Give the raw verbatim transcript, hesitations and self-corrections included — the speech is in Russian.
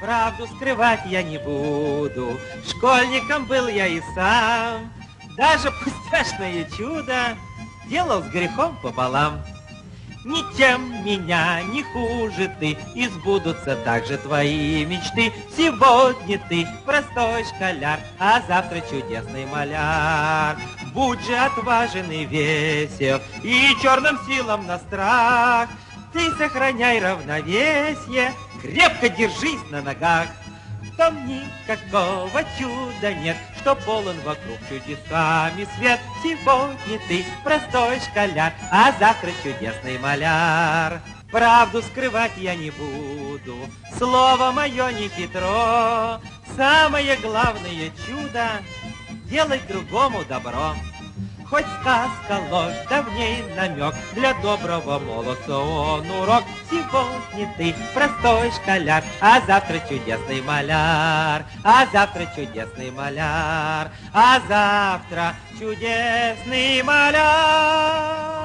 Правду скрывать я не буду, школьником был я и сам. Даже пустяшное чудо делал с грехом пополам. Ничем меня не хуже ты, и сбудутся также твои мечты. Сегодня ты простой школяр, а завтра чудесный маляр. Будь же отважен и весел, и черным силам на страх. Ты сохраняй равновесие, крепко держись на ногах. В том никакого чуда нет, что полон вокруг чудесами свет. Сегодня ты простой школяр, а завтра чудесный маляр. Правду скрывать я не буду, слово мое не хитро. Самое главное чудо — делать другому добро. Хоть сказка ложь, да в ней намек, для доброго молодца он урок. Сегодня ты простой школяр, а завтра чудесный маляр. А завтра чудесный маляр, а завтра чудесный маляр.